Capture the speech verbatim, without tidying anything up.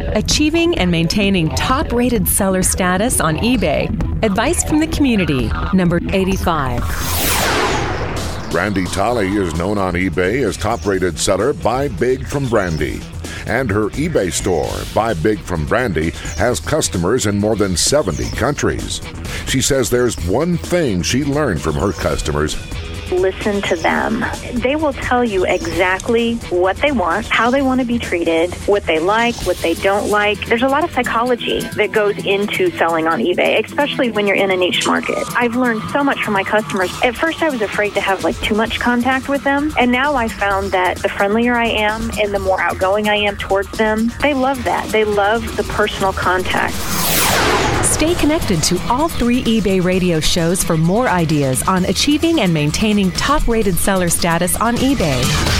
Achieving and maintaining top-rated seller status on eBay. Advice from the community, number eighty-five. Brandy Tolley is known on eBay as top-rated seller Buy Big from Brandy. And her eBay store, Buy Big from Brandy, has customers in more than seventy countries. She says there's one thing she learned from her customers. Listen to them. They will tell you exactly what they want, how they want to be treated, what they like, what they don't like. There's a lot of psychology that goes into selling on eBay, especially when you're in a niche market. I've learned so much from my customers. At first, I was afraid to have like too much contact with them, and now I found that the friendlier I am and the more outgoing I am towards them, they love that. They love the personal contact. Stay connected to all three eBay radio shows for more ideas on achieving and maintaining top-rated seller status on eBay.